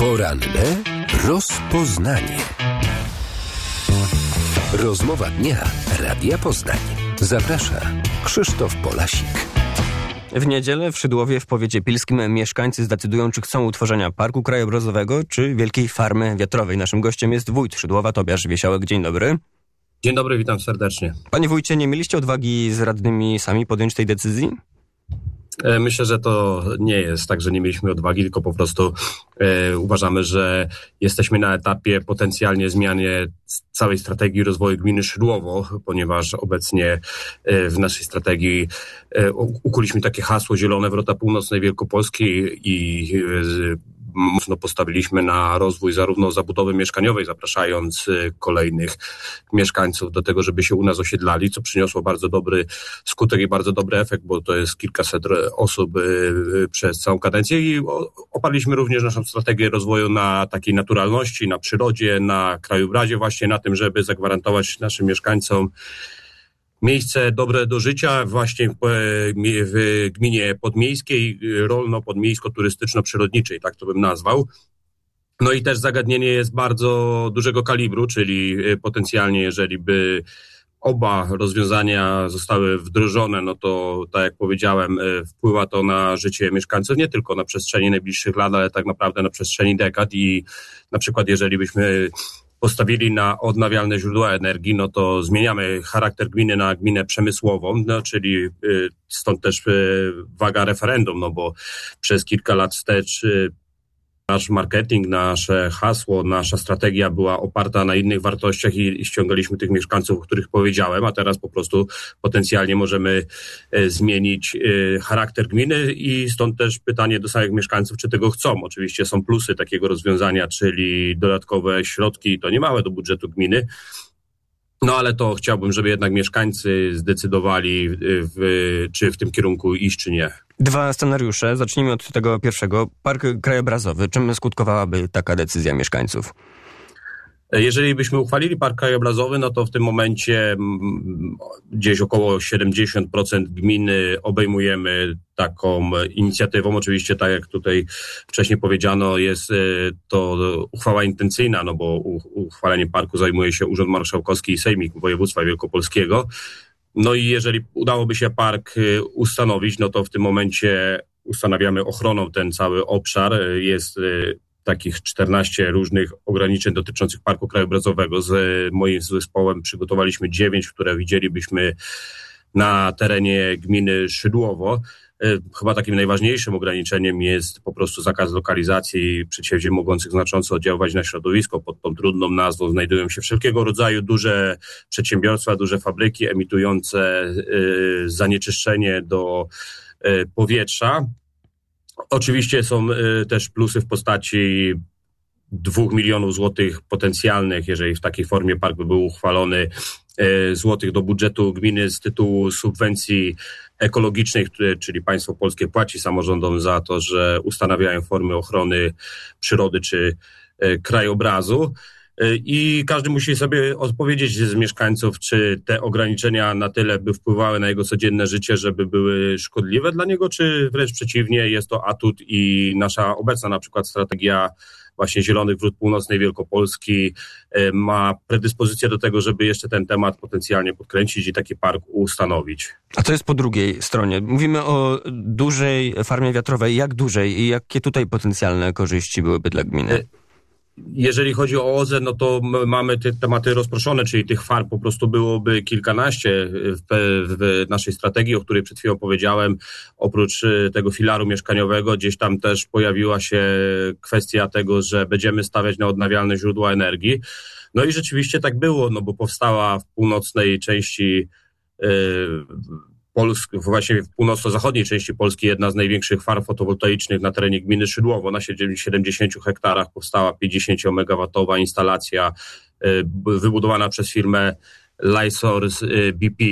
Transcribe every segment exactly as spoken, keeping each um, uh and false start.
Poranne rozpoznanie. Rozmowa dnia Radia Poznań. Zaprasza Krzysztof Polasik. W niedzielę w Szydłowie w powiecie pilskim mieszkańcy zdecydują, czy chcą utworzenia parku krajobrazowego, czy wielkiej farmy wiatrowej. Naszym gościem jest wójt Szydłowa, Tobiasz Wiesiałek. Dzień dobry. Dzień dobry, witam serdecznie. Panie wójcie, nie mieliście odwagi z radnymi sami podjąć tej decyzji? Myślę, że to nie jest tak, że nie mieliśmy odwagi, tylko po prostu e, uważamy, że jesteśmy na etapie potencjalnie zmiany całej strategii rozwoju gminy Szydłowo, ponieważ obecnie e, w naszej strategii e, ukuliśmy takie hasło Zielone Wrota Północnej Wielkopolski i e, mocno postawiliśmy na rozwój zarówno zabudowy mieszkaniowej, zapraszając kolejnych mieszkańców do tego, żeby się u nas osiedlali, co przyniosło bardzo dobry skutek i bardzo dobry efekt, bo to jest kilkaset osób przez całą kadencję i oparliśmy również naszą strategię rozwoju na takiej naturalności, na przyrodzie, na krajobrazie, właśnie na tym, żeby zagwarantować naszym mieszkańcom miejsce dobre do życia właśnie w gminie podmiejskiej, rolno-podmiejsko-turystyczno-przyrodniczej, tak to bym nazwał. No i też zagadnienie jest bardzo dużego kalibru, czyli potencjalnie, jeżeli by oba rozwiązania zostały wdrożone, no to tak jak powiedziałem, wpływa to na życie mieszkańców nie tylko na przestrzeni najbliższych lat, ale tak naprawdę na przestrzeni dekad i na przykład jeżeli byśmy postawili na odnawialne źródła energii, no to zmieniamy charakter gminy na gminę przemysłową, no czyli y, stąd też y, waga referendum, no bo przez kilka lat wstecz y, nasz marketing, nasze hasło, nasza strategia była oparta na innych wartościach i, i ściągaliśmy tych mieszkańców, o których powiedziałem, a teraz po prostu potencjalnie możemy e, zmienić e, charakter gminy i stąd też pytanie do samych mieszkańców, czy tego chcą. Oczywiście są plusy takiego rozwiązania, czyli dodatkowe środki, to nie małe do budżetu gminy, no ale to chciałbym, żeby jednak mieszkańcy zdecydowali, w, czy w tym kierunku iść, czy nie. Dwa scenariusze. Zacznijmy od tego pierwszego. Park krajobrazowy. Czym skutkowałaby taka decyzja mieszkańców? Jeżeli byśmy uchwalili park krajobrazowy, no to w tym momencie gdzieś około siedemdziesiąt procent gminy obejmujemy taką inicjatywą. Oczywiście, tak jak tutaj wcześniej powiedziano, jest to uchwała intencyjna, no bo uchwaleniem parku zajmuje się Urząd Marszałkowski i Sejmik Województwa Wielkopolskiego. No i jeżeli udałoby się park ustanowić, no to w tym momencie ustanawiamy ochroną ten cały obszar. Jest takich czternaście różnych ograniczeń dotyczących parku krajobrazowego. Z moim zespołem przygotowaliśmy dziewięć, które widzielibyśmy na terenie gminy Szydłowo. Chyba takim najważniejszym ograniczeniem jest po prostu zakaz lokalizacji przedsięwzięć mogących znacząco oddziaływać na środowisko. Pod tą trudną nazwą znajdują się wszelkiego rodzaju duże przedsiębiorstwa, duże fabryki emitujące zanieczyszczenie do powietrza. Oczywiście są też plusy w postaci dwóch milionów złotych potencjalnych, jeżeli w takiej formie park by był uchwalony, złotych do budżetu gminy z tytułu subwencji ekologicznej, które, czyli państwo polskie płaci samorządom za to, że ustanawiają formy ochrony przyrody czy krajobrazu. I każdy musi sobie odpowiedzieć z mieszkańców, czy te ograniczenia na tyle by wpływały na jego codzienne życie, żeby były szkodliwe dla niego, czy wręcz przeciwnie, jest to atut i nasza obecna na przykład strategia właśnie Zielonych Wrót Północnej Wielkopolski ma predyspozycję do tego, żeby jeszcze ten temat potencjalnie podkręcić i taki park ustanowić. A co jest po drugiej stronie? Mówimy o dużej farmie wiatrowej. Jak dużej i jakie tutaj potencjalne korzyści byłyby dla gminy? Jeżeli chodzi o O Z E, no to mamy te tematy rozproszone, czyli tych farm po prostu byłoby kilkanaście w, w naszej strategii, o której przed chwilą powiedziałem. Oprócz tego filaru mieszkaniowego gdzieś tam też pojawiła się kwestia tego, że będziemy stawiać na odnawialne źródła energii. No i rzeczywiście tak było, no bo powstała w północnej części yy, Polski, właśnie w północno-zachodniej części Polski jedna z największych farm fotowoltaicznych na terenie gminy Szydłowo. Na siedemdziesięciu hektarach powstała pięćdziesięciomegawatowa instalacja wybudowana przez firmę Lightsource B P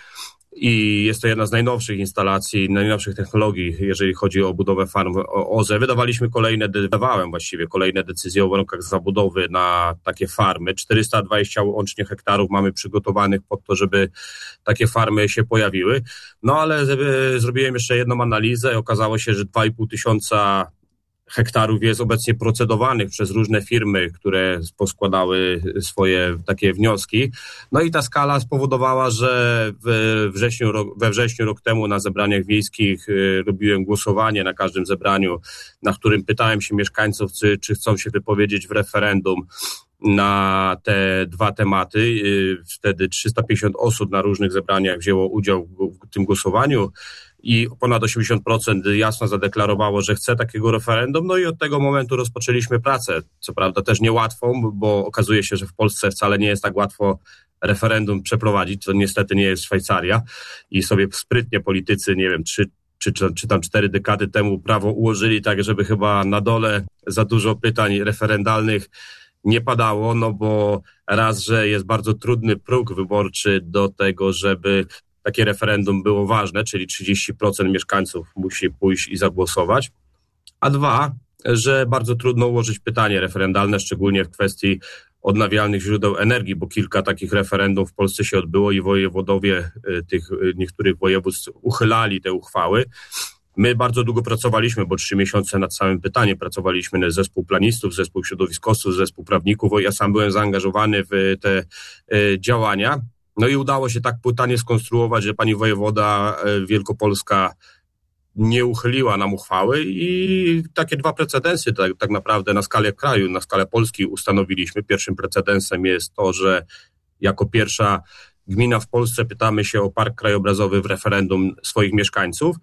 i jest to jedna z najnowszych instalacji, najnowszych technologii, jeżeli chodzi o budowę farm O Z E. Wydawaliśmy kolejne, wydawałem właściwie kolejne decyzje o warunkach zabudowy na takie farmy. czterysta dwadzieścia łącznie hektarów mamy przygotowanych pod to, żeby takie farmy się pojawiły. No ale zrobiłem jeszcze jedną analizę i okazało się, że dwa i pół tysiąca hektarów jest obecnie procedowanych przez różne firmy, które poskładały swoje takie wnioski. No i ta skala spowodowała, że we wrześniu, we wrześniu rok temu na zebraniach wiejskich robiłem głosowanie na każdym zebraniu, na którym pytałem się mieszkańców, czy, czy chcą się wypowiedzieć w referendum na te dwa tematy. Wtedy trzysta pięćdziesiąt osób na różnych zebraniach wzięło udział w tym głosowaniu i ponad osiemdziesiąt procent jasno zadeklarowało, że chce takiego referendum. No i od tego momentu rozpoczęliśmy pracę. Co prawda też niełatwą, bo okazuje się, że w Polsce wcale nie jest tak łatwo referendum przeprowadzić. To niestety nie jest Szwajcaria i sobie sprytnie politycy, nie wiem, trzy Czy, czy, czy tam cztery dekady temu prawo ułożyli tak, żeby chyba na dole za dużo pytań referendalnych nie padało, no bo raz, że jest bardzo trudny próg wyborczy do tego, żeby takie referendum było ważne, czyli trzydzieści procent mieszkańców musi pójść i zagłosować, a dwa, że bardzo trudno ułożyć pytanie referendalne, szczególnie w kwestii odnawialnych źródeł energii, bo kilka takich referendów w Polsce się odbyło i wojewodowie tych niektórych województw uchylali te uchwały. My bardzo długo pracowaliśmy, bo trzy miesiące nad samym pytaniem pracowaliśmy, zespół planistów, zespół środowiskowców, zespół prawników, ja sam byłem zaangażowany w te y, działania. No i udało się tak pytanie skonstruować, że pani wojewoda y, Wielkopolska nie uchyliła nam uchwały i takie dwa precedensy tak, tak naprawdę na skalę kraju, na skalę Polski ustanowiliśmy. Pierwszym precedensem jest to, że jako pierwsza gmina w Polsce pytamy się o park krajobrazowy w referendum swoich mieszkańców.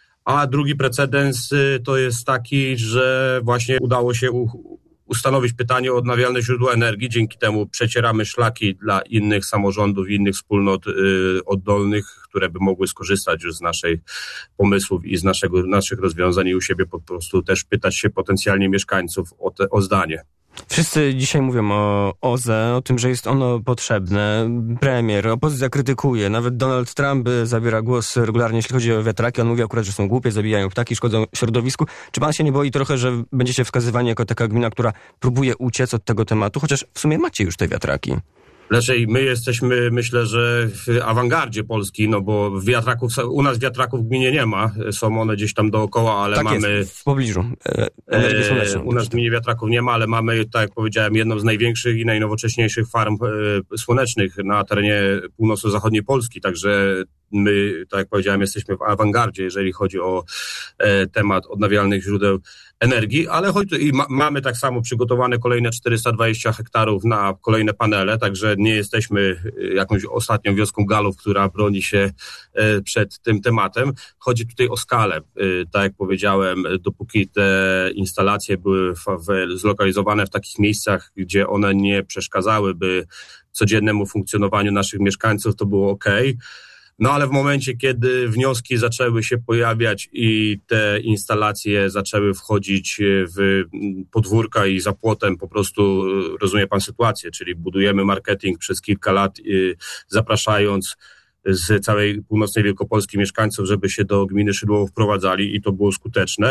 A drugi precedens to jest taki, że właśnie udało się ustanowić pytanie o odnawialne źródła energii. Dzięki temu przecieramy szlaki dla innych samorządów, innych wspólnot oddolnych, które by mogły skorzystać już z naszych pomysłów i z naszego, naszych rozwiązań i u siebie po prostu też pytać się potencjalnie mieszkańców o, te, o zdanie. Wszyscy dzisiaj mówią o O Z E, o tym, że jest ono potrzebne. Premier, opozycja krytykuje. Nawet Donald Trump zabiera głos regularnie, jeśli chodzi o wiatraki. On mówi akurat, że są głupie, zabijają ptaki, szkodzą środowisku. Czy pan się nie boi trochę, że będziecie wskazywani jako taka gmina, która próbuje uciec od tego tematu? Chociaż w sumie macie już te wiatraki. Raczej my jesteśmy, myślę, że w awangardzie Polski, no bo wiatraków, u nas wiatraków w gminie nie ma, są one gdzieś tam dookoła, ale tak mamy... Jest, w pobliżu. E, energię słoneczną. U nas w gminie wiatraków nie ma, ale mamy, tak jak powiedziałem, jedną z największych i najnowocześniejszych farm e, słonecznych na terenie północno-zachodniej Polski, także my, tak jak powiedziałem, jesteśmy w awangardzie, jeżeli chodzi o e, temat odnawialnych źródeł energii, ale choć i ma, mamy tak samo przygotowane kolejne czterysta dwadzieścia hektarów na kolejne panele, także nie jesteśmy jakąś ostatnią wioską Galów, która broni się e, przed tym tematem. Chodzi tutaj o skalę. E, tak jak powiedziałem, dopóki te instalacje były w, w, zlokalizowane w takich miejscach, gdzie one nie przeszkadzałyby codziennemu funkcjonowaniu naszych mieszkańców, to było okej. No ale w momencie, kiedy wnioski zaczęły się pojawiać i te instalacje zaczęły wchodzić w podwórka i za płotem po prostu, rozumie pan sytuację, czyli budujemy marketing przez kilka lat, zapraszając z całej północnej Wielkopolski mieszkańców, żeby się do gminy Szydłowo wprowadzali i to było skuteczne.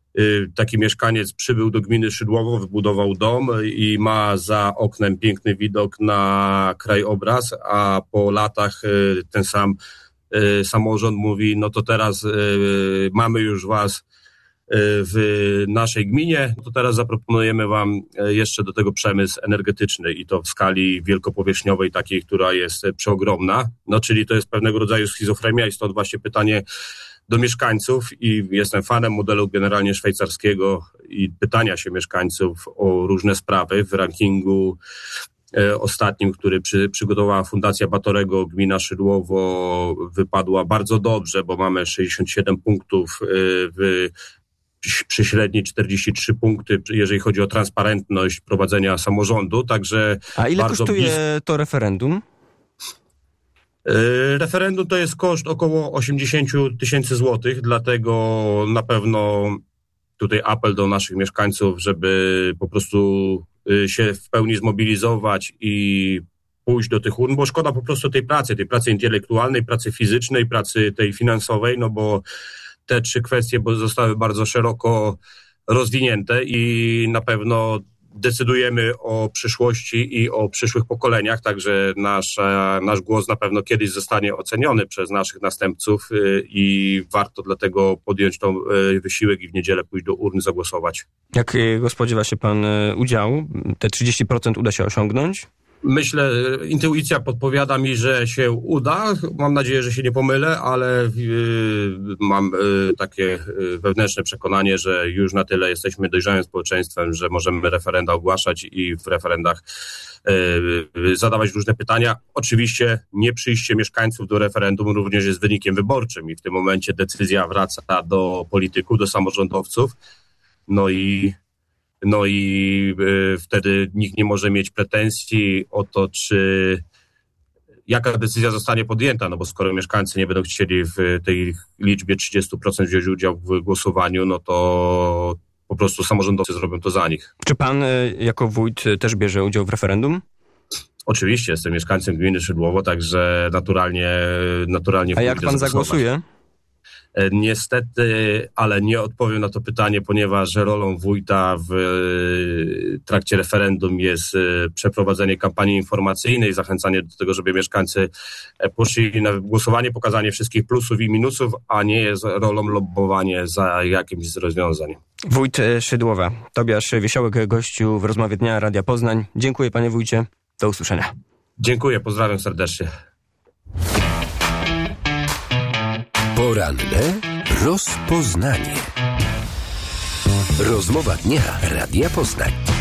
Taki mieszkaniec przybył do gminy Szydłowo, wybudował dom i ma za oknem piękny widok na krajobraz, a po latach ten sam samorząd mówi, no to teraz mamy już was w naszej gminie, to teraz zaproponujemy wam jeszcze do tego przemysł energetyczny i to w skali wielkopowierzchniowej takiej, która jest przeogromna, no czyli to jest pewnego rodzaju schizofrenia i stąd właśnie pytanie do mieszkańców i jestem fanem modelu generalnie szwajcarskiego i pytania się mieszkańców o różne sprawy. W rankingu e, ostatnim, który przy, przygotowała Fundacja Batorego, gmina Szydłowo wypadła bardzo dobrze, bo mamy sześćdziesiąt siedem punktów e, w przy średniej czterdzieści trzy punkty, jeżeli chodzi o transparentność prowadzenia samorządu, także... A ile bardzo kosztuje blis... to referendum? Referendum to jest koszt około osiemdziesiąt tysięcy złotych, dlatego na pewno tutaj apel do naszych mieszkańców, żeby po prostu się w pełni zmobilizować i pójść do tych urn, bo szkoda po prostu tej pracy, tej pracy intelektualnej, pracy fizycznej, pracy tej finansowej, no bo te trzy kwestie zostały bardzo szeroko rozwinięte i na pewno decydujemy o przyszłości i o przyszłych pokoleniach, także nasz, nasz głos na pewno kiedyś zostanie oceniony przez naszych następców i warto dlatego podjąć tą wysiłek i w niedzielę pójść do urny zagłosować. Jakiego spodziewa się pan udziału? Te trzydzieści procent uda się osiągnąć? Myślę, intuicja podpowiada mi, że się uda. Mam nadzieję, że się nie pomylę, ale yy, mam yy, takie yy, wewnętrzne przekonanie, że już na tyle jesteśmy dojrzałym społeczeństwem, że możemy referenda ogłaszać i w referendach yy, zadawać różne pytania. Oczywiście nie przyjście mieszkańców do referendum również jest wynikiem wyborczym i w tym momencie decyzja wraca do polityków, do samorządowców. No i No i y, wtedy nikt nie może mieć pretensji o to, czy jaka decyzja zostanie podjęta, no bo skoro mieszkańcy nie będą chcieli w tej liczbie trzydzieści procent wziąć udział w głosowaniu, no to po prostu samorządowcy zrobią to za nich. Czy pan y, jako wójt y, też bierze udział w referendum? Oczywiście, jestem mieszkańcem gminy Szydłowo, także naturalnie... naturalnie A jak pan zagłosuje? Niestety, ale nie odpowiem na to pytanie, ponieważ rolą wójta w trakcie referendum jest przeprowadzenie kampanii informacyjnej, zachęcanie do tego, żeby mieszkańcy poszli na głosowanie, pokazanie wszystkich plusów i minusów, a nie jest rolą lobbowanie za jakimś z rozwiązań. Wójt Szydłowa, Tobiasz Wiesiołek, gościu w rozmowie Dnia Radia Poznań. Dziękuję panie wójcie, do usłyszenia. Dziękuję, pozdrawiam serdecznie. Poranne rozpoznanie. Rozmowa dnia Radia Poznań.